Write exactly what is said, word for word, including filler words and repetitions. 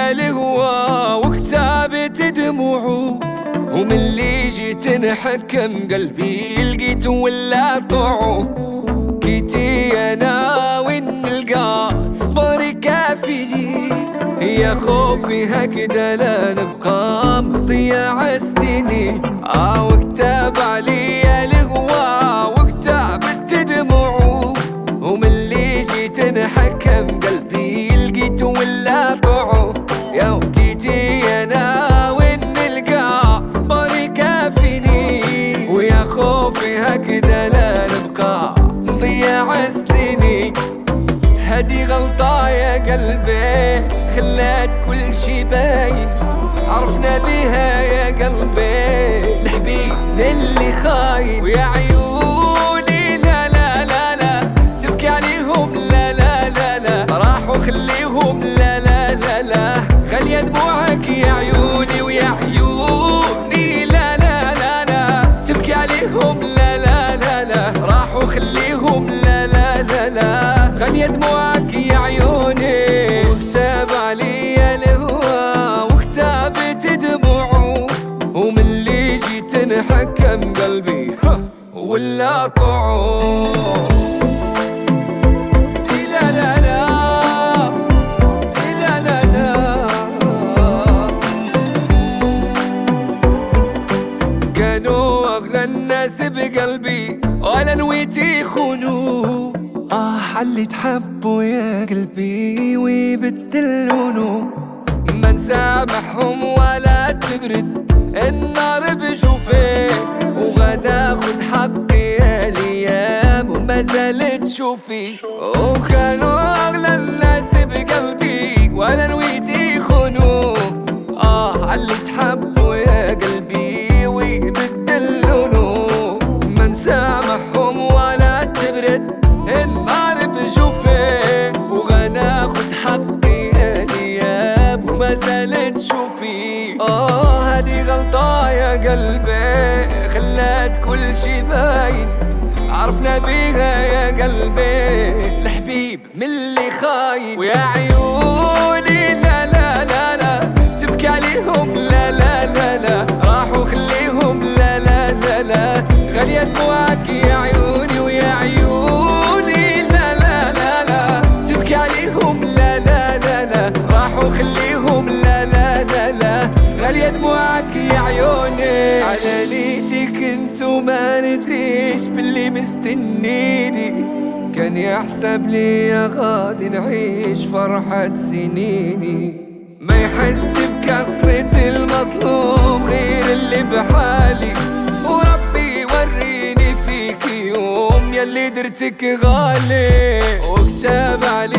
علي الهوى وكتابت دموعه، ومن اللي جيت نحكم قلبي لقيت ولا طوعه. كيتي انا وين نلقى صبري كافي يا خوفي هكذا لا نبقى مضيع سنيني. اه وكتاب علي الهوى وكتابت دموعه، ومن اللي جيت نحكم قلبي لقيت ولا طوعه. يا وكيتي انا وين نلقى صبري كافيني، ويا خوفي هكذا لا نبقى نضيع سنيني. هدي غلطة يا قلبي خلات كل شي باين، عرفنا بيها يا قلبي الحبيب اللي خاين. ويا عيوني لا لا لا لا تبكي عليهم لا لا لا لا، راحوا خليهم لا لا لا لا، غالية دموعك يا عيوني. ويا عيوني لا لا لا لا تبكي عليهم لا لا لا لا، راحوا خليهم لا لا لا لا، غالية دموعك يا عيوني. وكتاب علي الهوى وكتابت دموعه، ومن اللي جيت نحكم قلبي ولا طوعه. لا لا لا لا لا لا كانوا أغلى الناس بقلبي ولا نويتي خونوه. آه حلي تحبوا يا قلبي ويبدلونه، ما نسامحهم ولا تبرد النار بجوفي، وغناخد حقي يا الايام وما زالت شوفي. وكانوا اغلى الناس بقلبي ولا نويتي خونوه. اه حلي تحبوا يا قلبي ويبدلونه، ما نسامحهم ولا تبرد النار بجوفي، وغناخد حقي يا نياب وما زالت شوفي. اه هادي غلطة يا قلبي خلات كل شي باين، عرفنا بيها يا قلبي الحبيب من اللي خاين. ويا عيوني لا لا لا لا تبكي عليهم لا لا لا لا، راحوا خليهم لا لا لا لا، غالية دموعك يا عيوني. ويا عيوني لا لا لا لا تبكي عليهم لا لا لا لا، راحوا خليهم لا لا لا لا، غالية دموعك يا عيوني. على ليتك انت وما ندريش باللي مستنيني، كان يحسب لي يا غادي نعيش فرحة سنيني. ما يحس بكسرة المطلوب غير اللي بحالي، وربي وريني فيك يوم يلي درتك غالي. وكتاب علي